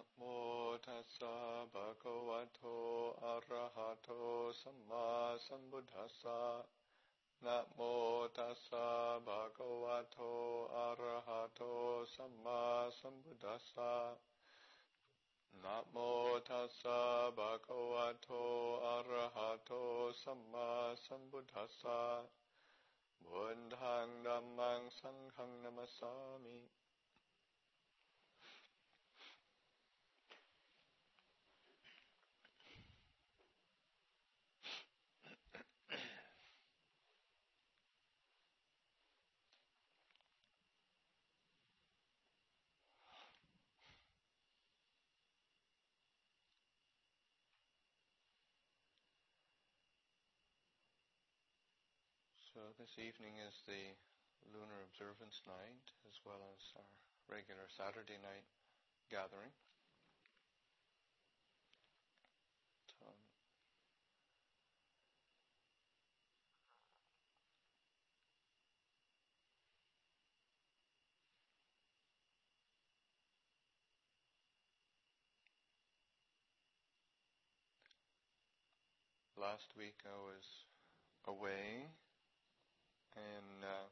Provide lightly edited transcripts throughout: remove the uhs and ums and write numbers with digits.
Namo tassa bhagavato arahato samma sambuddhassa. Namo tassa bhagavato arahato samma sambuddhassa. Namo tassa bhagavato arahato samma sambuddhassa. Buddhaṃ Dhammāṃ Saṅghāṃ Namasāmi. So this evening is the lunar observance night, as well as our regular Saturday night gathering. Last week I was away in a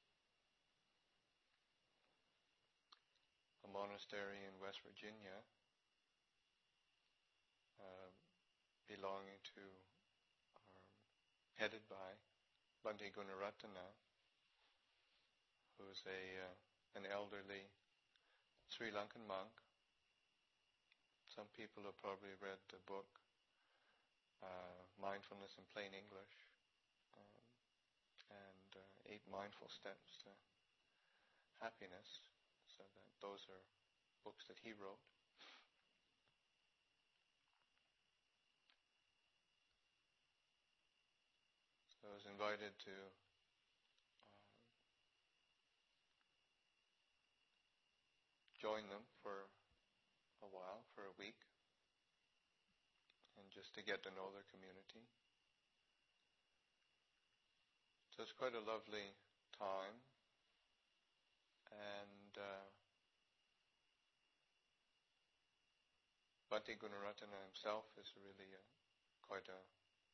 monastery in West Virginia, belonging to, or headed by Bhante Gunaratana, who's an elderly Sri Lankan monk. Some people have probably read the book Mindfulness in Plain English, and 8 Mindful Steps to Happiness. So that those are books that he wrote. So I was invited to join them for a while, for a week, and just to get to know their community. So it's quite a lovely time, and Bhante Gunaratana himself is really quite a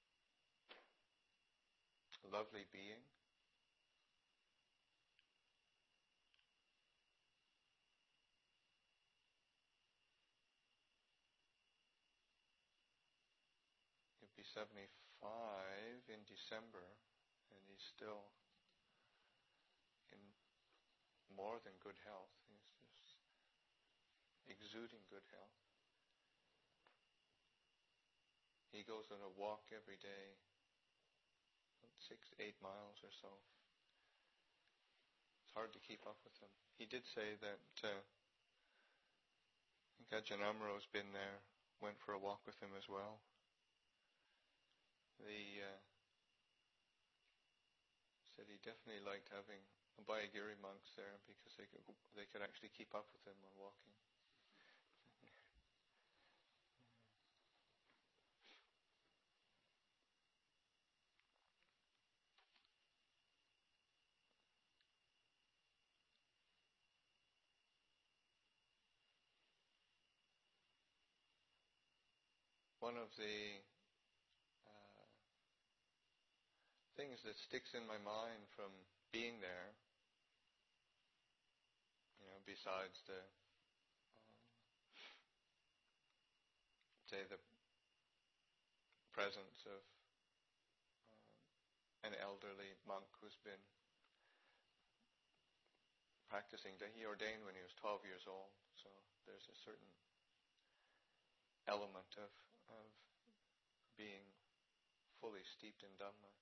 lovely being. He'll be 75 in December, and he's still in more than good health. He's just exuding good health. He goes on a walk every day, 6 to 8 miles or so. It's hard to keep up with him. He did say that I think Ajahn Amro's been there, went for a walk with him as well. Said he definitely liked having Abhayagiri monks there because they could actually keep up with him on walking. One of the things that sticks in my mind from being there, besides the the presence of an elderly monk who's been practicing, that he ordained when he was 12 years old, so there's a certain element of being fully steeped in Dhamma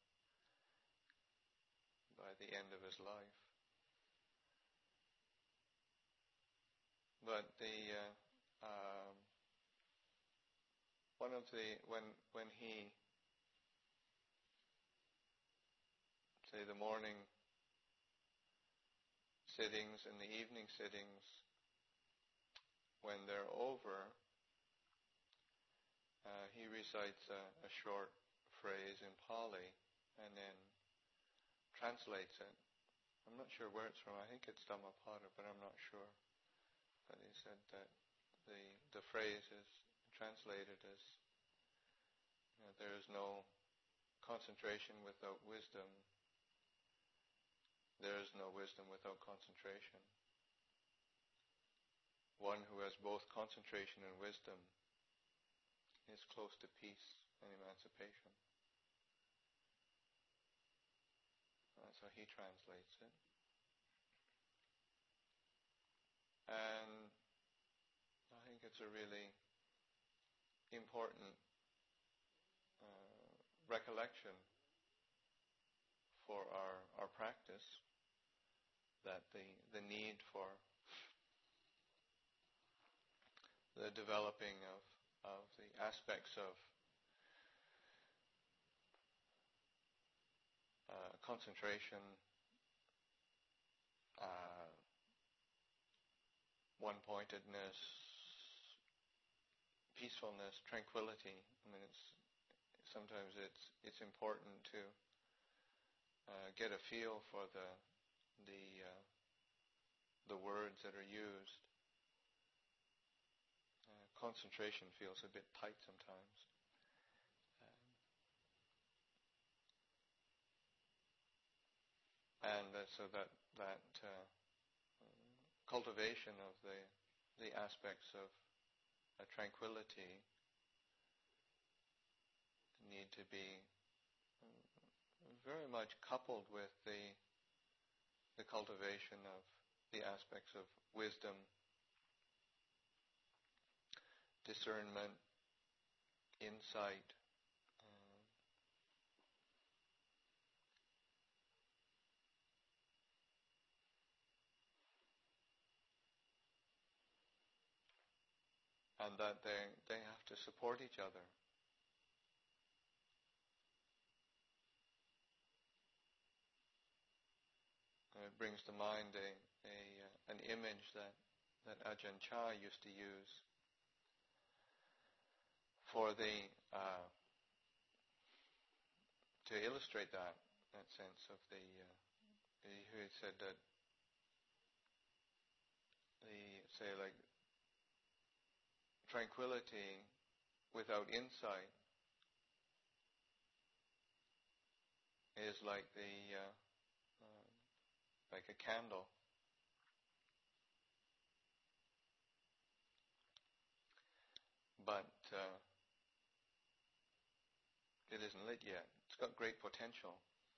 by the end of his life. But one of the when he say the morning sittings and the evening sittings, when they're over, he recites a short phrase in Pali and then translates it. I'm not sure where it's from. I think it's Dhammapada, but I'm not sure. But he said that the phrase is translated as, there is no concentration without wisdom. There is no wisdom without concentration. One who has both concentration and wisdom is close to peace and emancipation. That's how he translates it. And I think it's a really important recollection for our practice, that the need for the developing of the aspects of concentration, one-pointedness, peacefulness, tranquility. I mean, sometimes it's important to get a feel for the words that are used. Concentration feels a bit tight sometimes. So that cultivation of the aspects of tranquility need to be very much coupled with the cultivation of the aspects of wisdom, discernment, insight, and that they have to support each other. It brings to mind an image that Ajahn Chah used to use for to illustrate that sense of he said that like tranquility without insight is like like a candle. But it isn't lit yet. It's got great potential,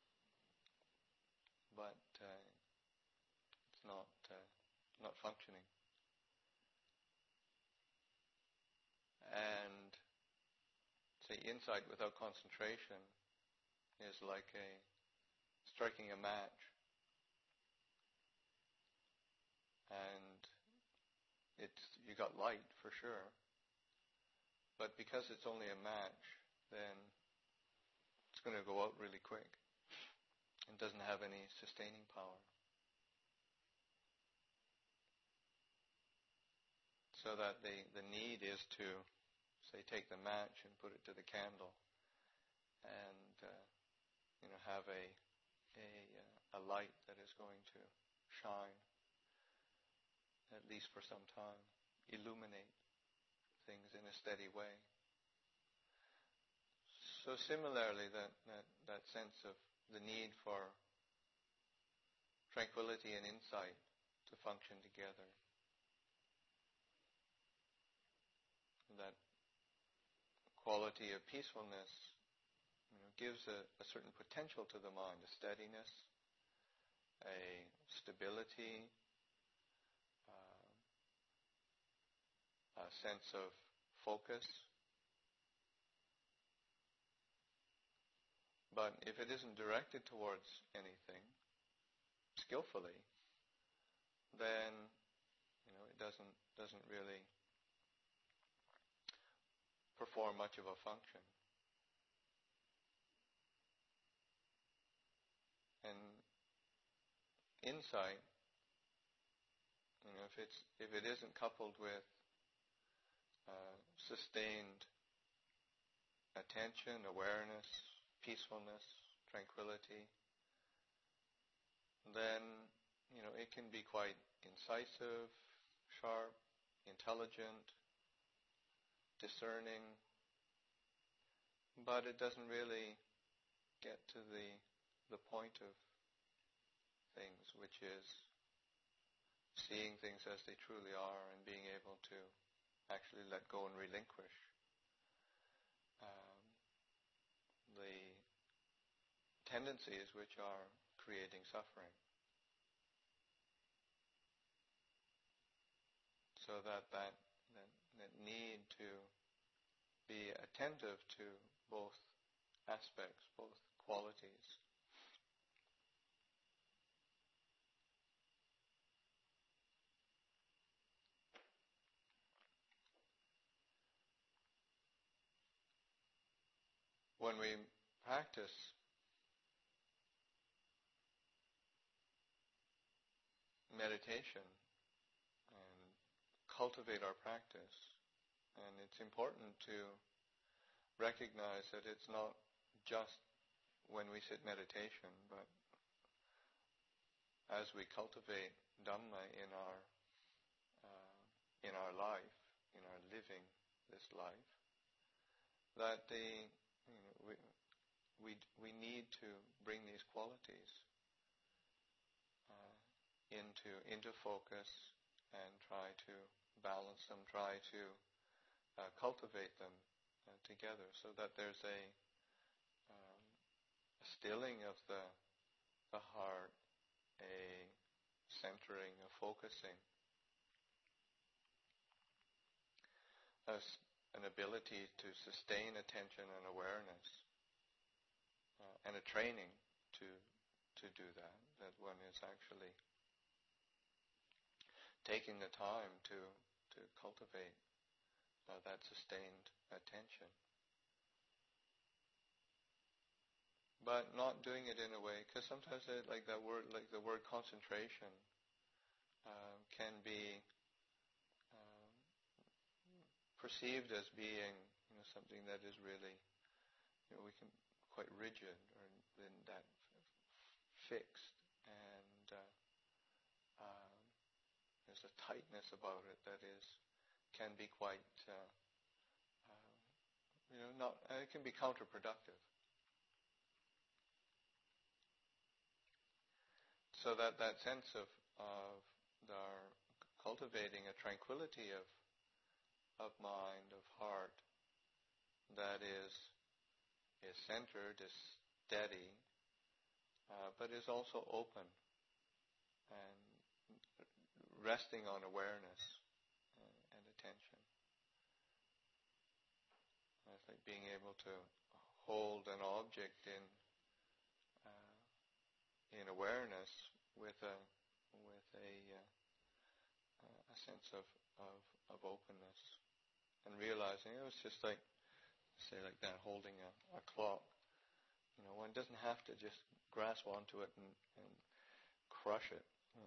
but it's not functioning. And say insight without concentration is like striking a match, and you got light for sure, but because it's only a match, then it's going to go out really quick and doesn't have any sustaining power. So that the need is to, say, take the match and put it to the candle, and have a light that is going to shine, at least for some time, illuminate things in a steady way. So similarly, that sense of the need for tranquility and insight to function together, that quality of peacefulness gives a certain potential to the mind, a steadiness, a stability, a sense of focus. But if it isn't directed towards anything skillfully, then it doesn't really perform much of a function. And insight, if it isn't coupled with sustained attention, awareness, peacefulness, tranquility, then it can be quite incisive, sharp, intelligent, discerning, but it doesn't really get to the point of things, which is seeing things as they truly are and being able to actually let go and relinquish the tendencies which are creating suffering. So that need to be attentive to both aspects, both qualities. When we practice meditation and cultivate our practice, and it's important to recognize that it's not just when we sit meditation, but as we cultivate Dhamma in our life, in our living this life, that we need to bring these qualities into focus and try to balance them, try to cultivate them together, so that there's a stilling of the heart, a centering, a focusing, an ability to sustain attention and awareness, and a training to do that one is actually taking the time to cultivate that sustained attention. But not doing it in a way, because sometimes the word concentration can be perceived as being something that is really, we can quite rigid or in that fixed, and there's a tightness about it that can be quite it can be counterproductive. So that sense of our cultivating a tranquility of mind, of heart, that is centered, is steady, but is also open and resting on awareness and attention. It's like being able to hold an object in awareness with a sense of openness, and realizing it's just like, say, like that, holding a clock. One doesn't have to just grasp onto it and crush it,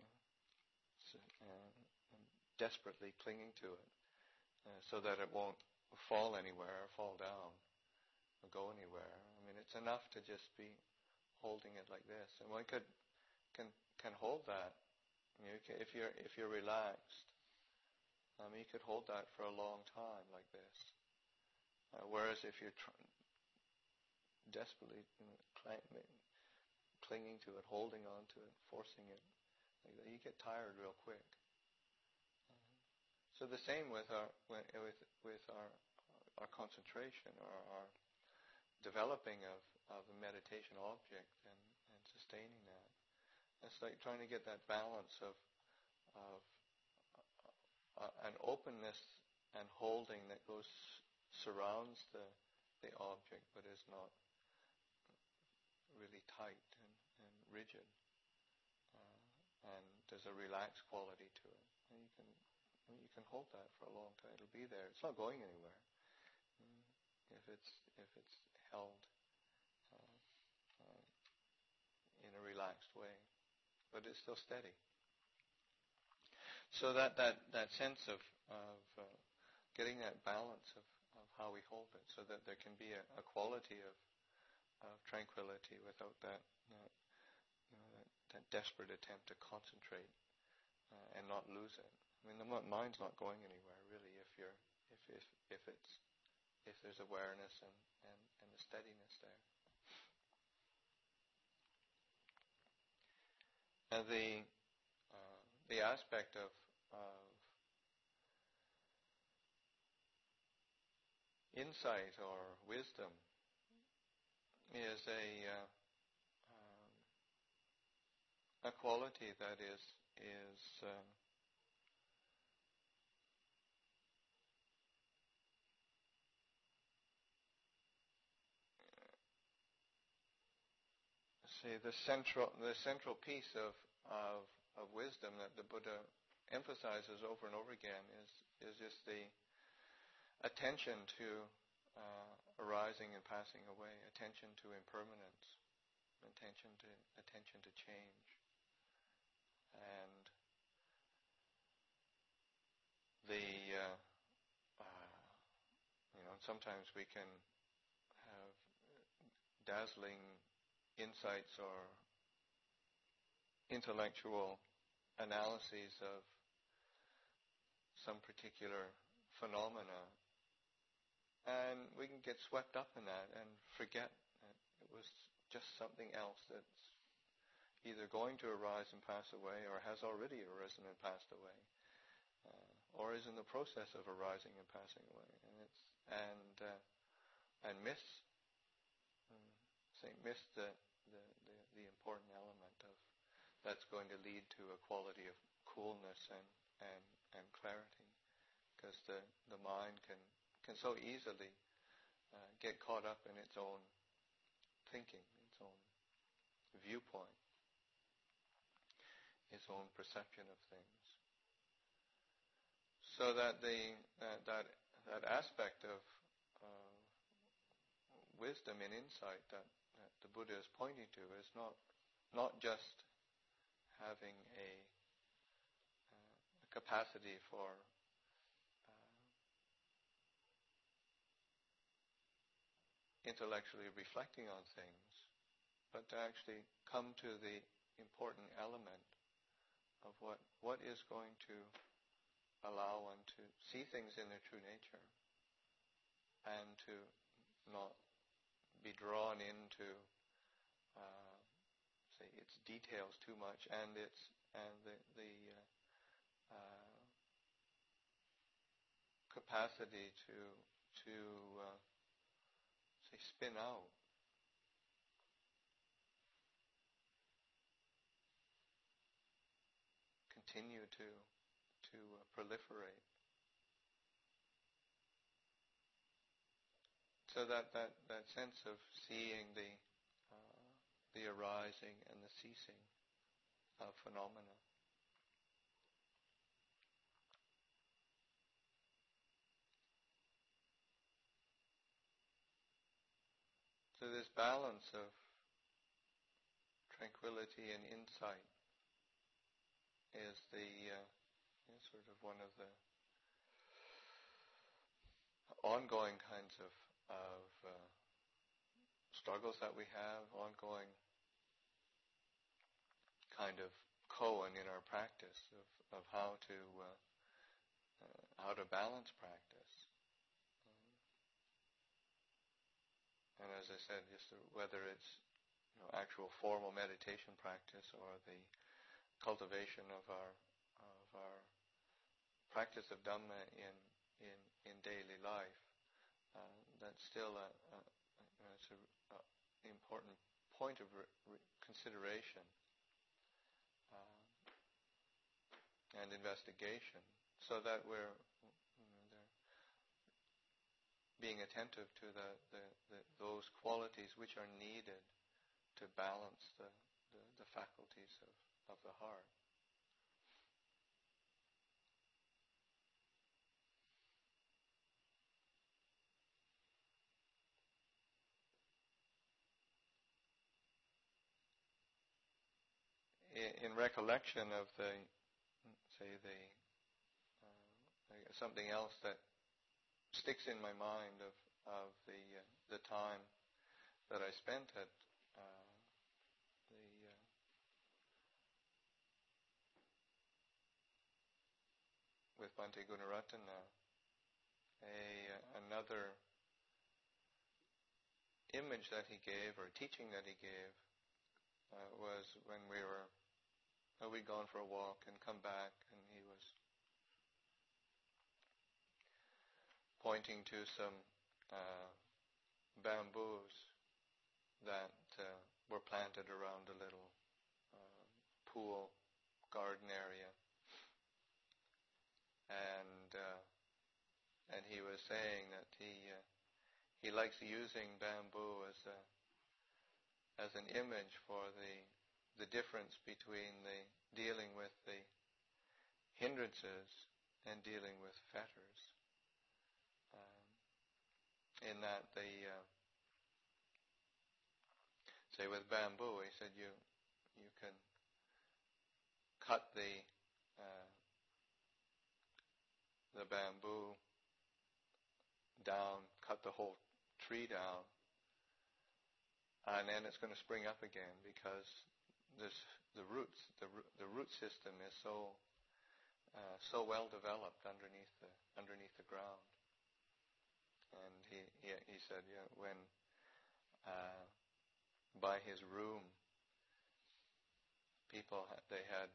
and desperately clinging to it, so that it won't fall anywhere or fall down or go anywhere. I mean, it's enough to just be holding it like this, and one can hold that. If you're relaxed, you could hold that for a long time like this. Whereas if you're desperately clinging to it, holding on to it, forcing it like that, you get tired real quick. So the same with our concentration, or our developing of a meditation object and sustaining that. It's like trying to get that balance of an openness and holding that surrounds the object, but is not really tight and rigid, and there's a relaxed quality to it. And you can hold that for a long time. It'll be there. It's not going anywhere if it's held in a relaxed way, but it's still steady. So that sense of getting that balance of how we hold it, so that there can be a quality of tranquility without that desperate attempt to concentrate and not lose it. I mean, the mind's not going anywhere really if you're if there's awareness and the steadiness there. And the aspect of insight or wisdom is a quality that is say the central piece of wisdom that the Buddha emphasizes over and over again is just the attention to arising and passing away, attention to impermanence, attention to change, and sometimes we can have dazzling insights or intellectual analyses of some particular phenomena, and we can get swept up in that and forget that it was just something else that's either going to arise and pass away, or has already arisen and passed away, or is in the process of arising and passing away, and miss the important element of that's going to lead to a quality of coolness and clarity, because the mind can so easily get caught up in its own thinking, its own viewpoint, its own perception of things. So that that aspect of wisdom and insight that the Buddha is pointing to is not just having a capacity for intellectually reflecting on things, but to actually come to the important element of what is going to allow one to see things in their true nature, and to not be drawn into say its details too much, and the capacity to say spin out continue to proliferate. So that sense of seeing the arising and the ceasing of phenomena. So this balance of tranquility and insight is sort of one of the ongoing kinds of struggles that we have, ongoing kind of koan in our practice of how to balance practice. And as I said, just whether it's actual formal meditation practice or the cultivation of our practice of Dhamma in daily life, that's still it's an important point of consideration and investigation, so that we're being attentive to those qualities which are needed to balance the faculties of the heart. In recollection of something else that sticks in my mind of the time that I spent at with Bhante Gunaratana another image that he gave, or teaching that he gave, was when we'd gone for a walk and come back, and he was pointing to some bamboos that were planted around a little pool garden area, and he was saying that he likes using bamboo as an image for the difference between the dealing with the hindrances and dealing with fetters. In that say with bamboo, he said you can cut the bamboo down, cut the whole tree down, and then it's going to spring up again because the root system is so well developed underneath the ground. And he said, when by his room, people they had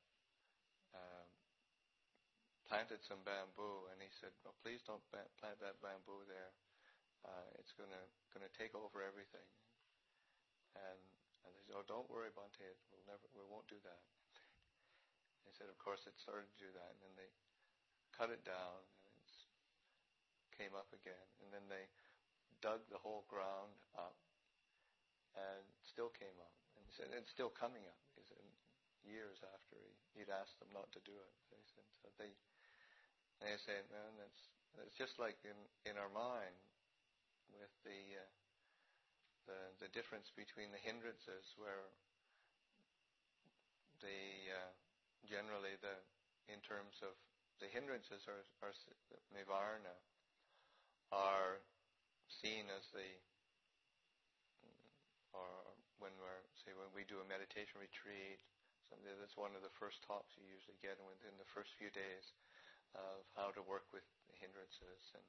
planted some bamboo, and he said, "Oh, please don't plant that bamboo there. It's going to take over everything." And they said, "Oh, don't worry, Bhante. We won't do that." He said, "Of course, it started to do that, and then they cut it down, and it came up again, and then they dug the whole ground up, and it still came up." And he said, "It's still coming up." He said, years after he'd asked them not to do it. He said, so they say, "Man, it's just like in our mind with the difference between the hindrances, where generally in terms of the hindrances are nivarna, are seen as or when we do a meditation retreat, that's one of the first talks you usually get within the first few days of how to work with the hindrances and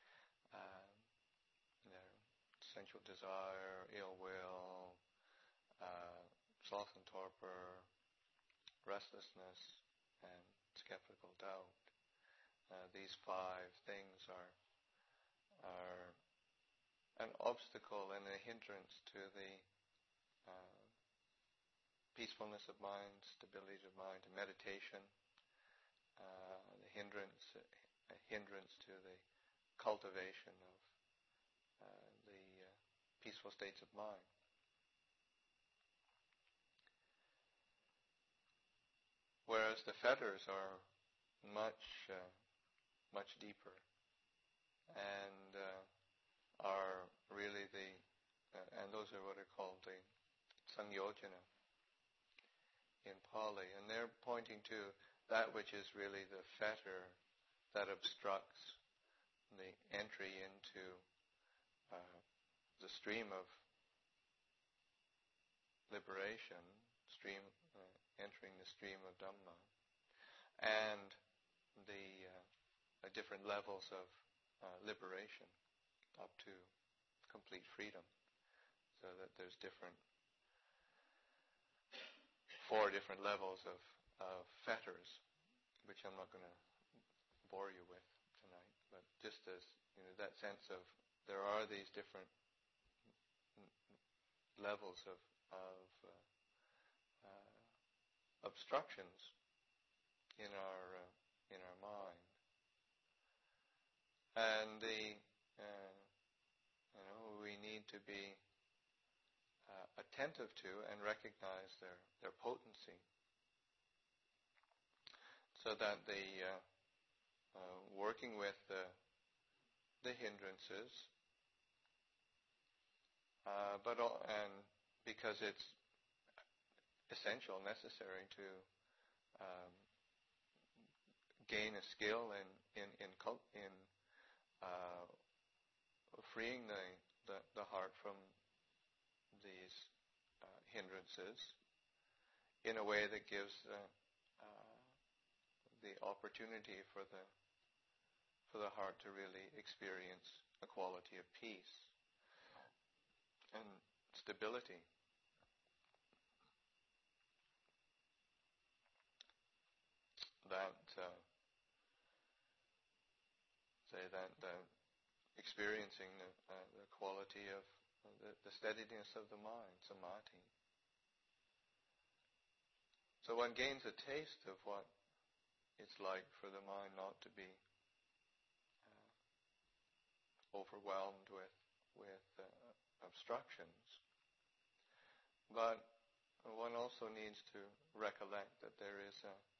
sensual desire, ill will, sloth and torpor, restlessness, and skeptical doubt. These 5 things are an obstacle and a hindrance to the peacefulness of mind, stability of mind, and meditation. A hindrance to the cultivation of the peaceful states of mind. Whereas the fetters are much deeper, and are really and those are what are called the sangyojana in Pali, and they're pointing to that which is really the fetter that obstructs the entry into the stream of liberation, entering the stream of Dhamma, and the different levels of liberation up to complete freedom. So that there's 4 different levels of fetters, which I'm not going to bore you with tonight, but just as that sense of there are these different levels of obstructions in our mind, and we need to be attentive to and recognize their potency, so that working with the hindrances, and because it's essential, necessary to gain a skill in freeing the heart from these hindrances in a way that gives the opportunity for for the heart to really experience a quality of peace and stability. That experiencing the quality of the steadiness of the mind, samadhi. So one gains a taste of what it's like for the mind not to be overwhelmed with obstructions. But one also needs to recollect that there is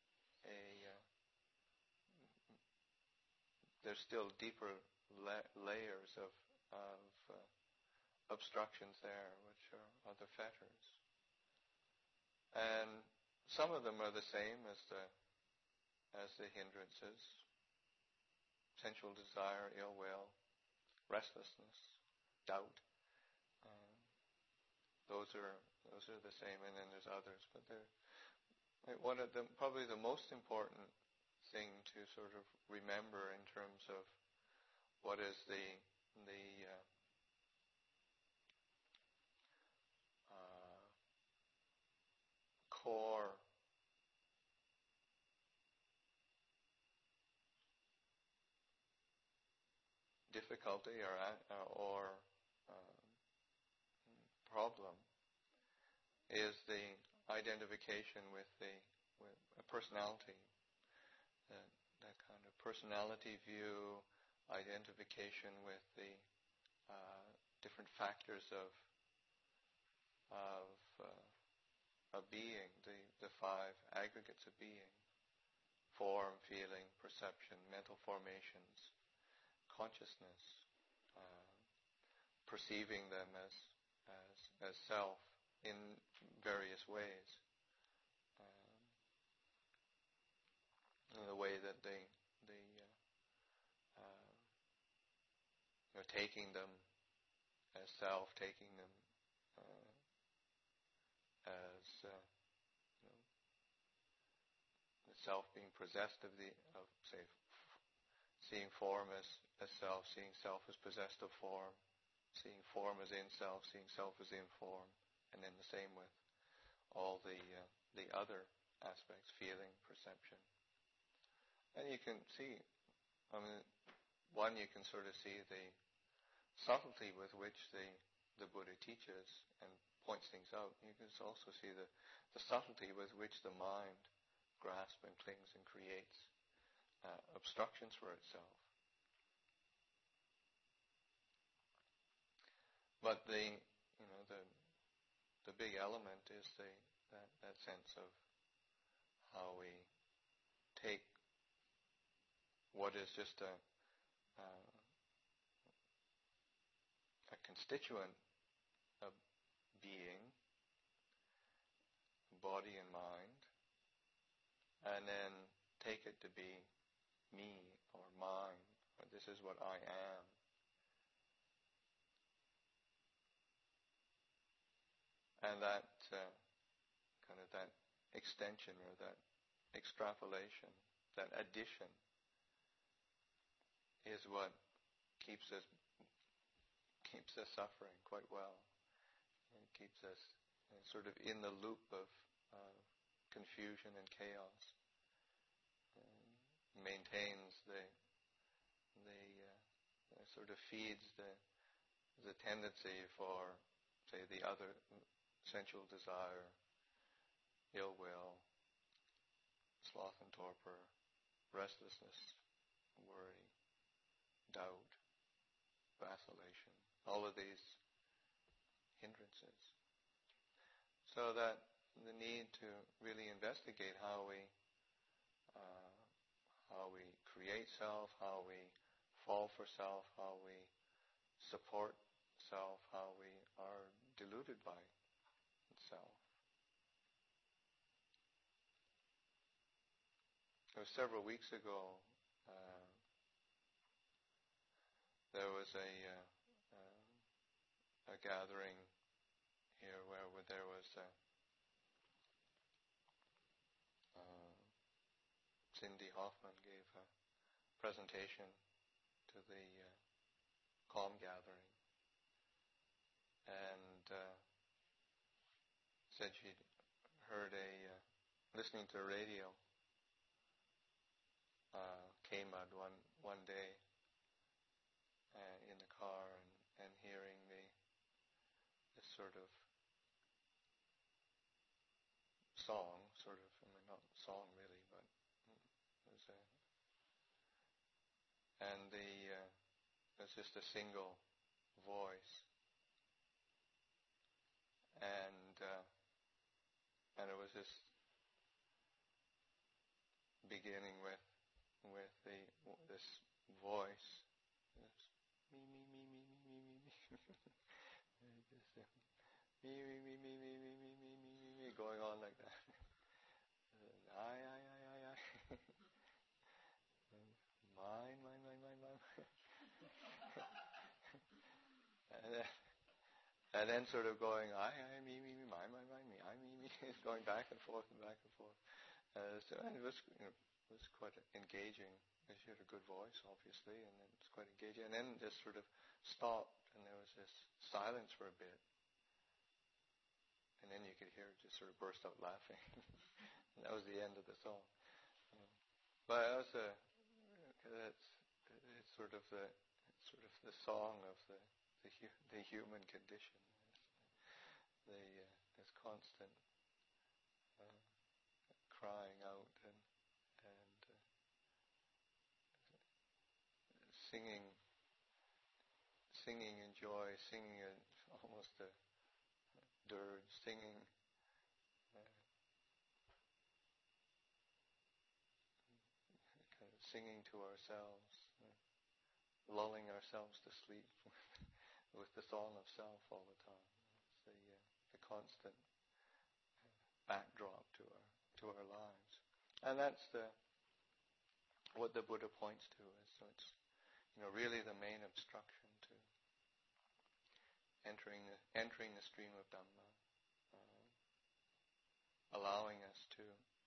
there's still deeper layers of obstructions there, which are other fetters. And some of them are the same as the hindrances: sensual desire, ill will, restlessness, doubt. Those are the same, and then there's others. But one of them, probably the most important thing to sort of remember in terms of what is the core difficulty or problem is the identification with a personality, that kind of personality view, identification with the different factors of being, the five aggregates of being: form, feeling, perception, mental formations, consciousness, perceiving them as self in various ways, in the way that taking them as self, taking them as the self being possessed of seeing form as self, seeing self as possessed of form, seeing form as in self, seeing self as in form, and then the same with all the other aspects: feeling, perception. And you can see, you can sort of see the subtlety with which the Buddha teaches and points things out. You can also see the subtlety with which the mind grasps and clings and creates obstructions for itself. But the big element is that sense of how we take what is just a constituent of being, body and mind, and then take it to be me or mine, or this is what I am. And that kind of that extension or that extrapolation, that addition, is what keeps us suffering quite well. It keeps us sort of in the loop of confusion and chaos. Maintains sort of feeds the tendency for, say, the other sensual desire, ill will, sloth and torpor, restlessness, worry, doubt, vacillation, all of these hindrances. So that the need to really investigate how we create self, how we fall for self, how we support self, how we are deluded by self. It was several weeks ago. There was a gathering here where there was Cindy Hoffman gave a presentation to the calm gathering, and said she'd heard listening to a radio, came out one day in the car and hearing this sort of song, not song really, but it was it's just a single voice, and it was just beginning with this voice, this me me me me me me me me, me going on like that. I. Mine. And then sort of going, I, me, mine, me, I, me, it's going back and forth and back and forth. And it was, was quite engaging. She had a good voice, obviously, and it was quite engaging. And then just sort of stopped, and there was this silence for a bit. And then you could hear her just sort of burst out laughing. And that was the end of the song. But it was it's sort of the song of the human condition. This constant crying out and singing in joy, singing almost a dirge, singing kind of singing to ourselves, lulling ourselves to sleep with the song of self all the time. It's the constant backdrop to our lives, and that's what the Buddha points to. So it's really the main obstruction to entering the stream of Dhamma, allowing us to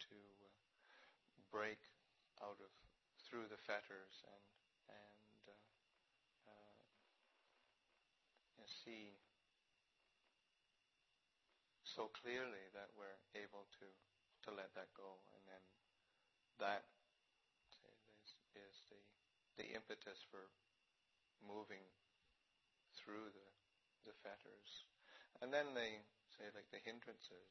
break out of through the fetters and see so clearly that we're able to let that go, and then that is the impetus for moving through the fetters. And then they say, like, the hindrances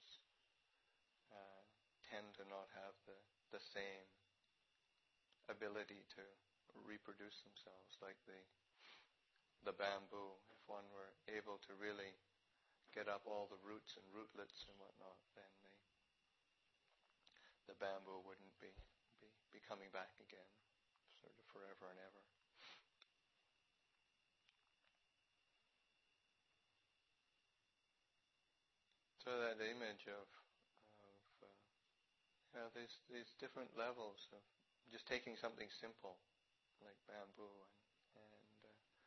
tend to not have the same ability to reproduce themselves, like the bamboo. If one were able to really get up all the roots and rootlets and whatnot, then the bamboo wouldn't be coming back again, sort of forever and ever. So that image of these different levels of just taking something simple like bamboo and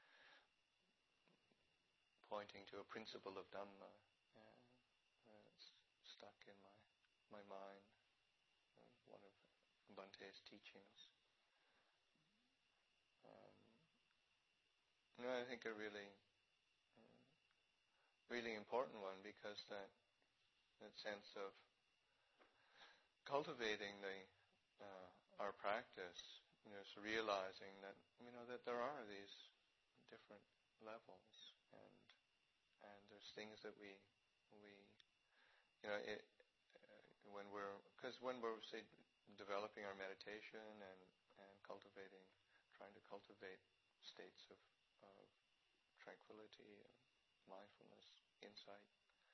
pointing to a principle of Dhamma, it's stuck in my mind. One of Bante's teachings. I think a really important one, because that sense of cultivating our practice, is realizing that that there are these different levels, and there's things that we when we're say developing our meditation and trying to cultivate states of tranquility, mindfulness, insight.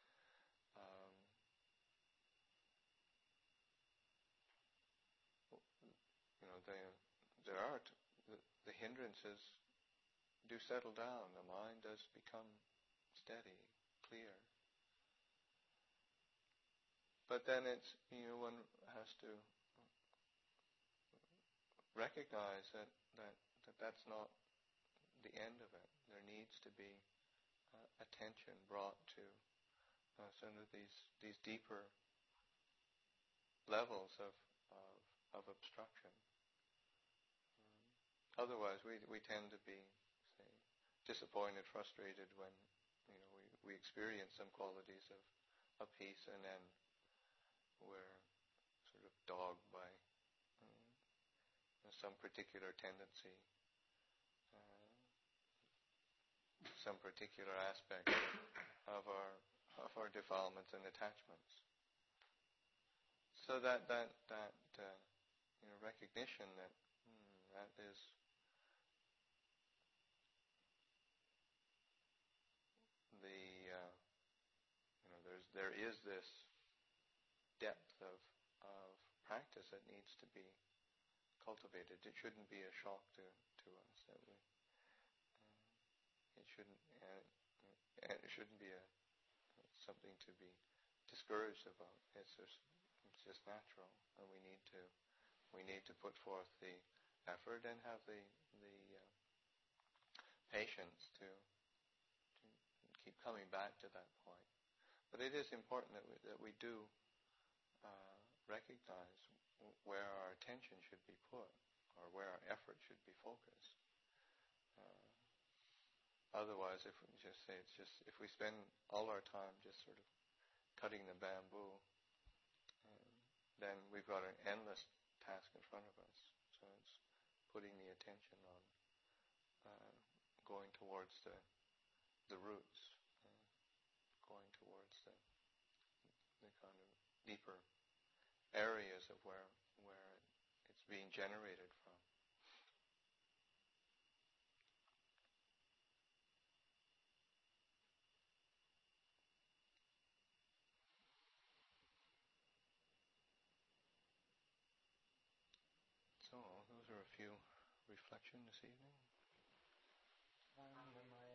The hindrances do settle down. The mind does become steady, clear. But then it's one has to recognize that's not the end of it. There needs to be attention brought to some of these deeper levels of obstruction. Otherwise, we tend to be, say, disappointed, frustrated when we experience some qualities of peace, and then we're sort of dogged by some particular tendency, some particular aspect of our defilements and attachments. So that recognition that that is there is this depth of practice that needs to be cultivated. It shouldn't be a shock to us that it shouldn't be something to be discouraged about. It's just natural, and we need to put forth the effort and have the patience to keep coming back to that point. But it is important that we do recognize where our attention should be put, or where our effort should be focused. Otherwise, if we just say if we spend all our time just sort of cutting the bamboo, then we've got an endless task in front of us. So it's putting the attention on going towards the roots, going towards the kind of deeper areas of where it's being generated from. So those are a few reflections this evening.